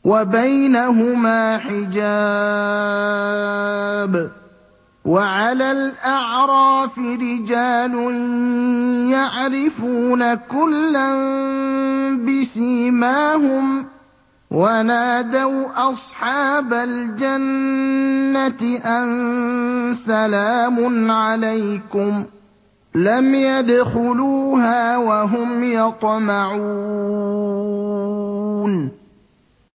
وَبَيْنَهُمَا حِجَابٌ ۚ وَعَلَى الْأَعْرَافِ رِجَالٌ يَعْرِفُونَ كُلًّا بِسِيمَاهُمْ ۚ وَنَادَوْا أَصْحَابَ الْجَنَّةِ أَن سَلَامٌ عَلَيْكُمْ ۚ لَمْ يَدْخُلُوهَا وَهُمْ يَطْمَعُونَ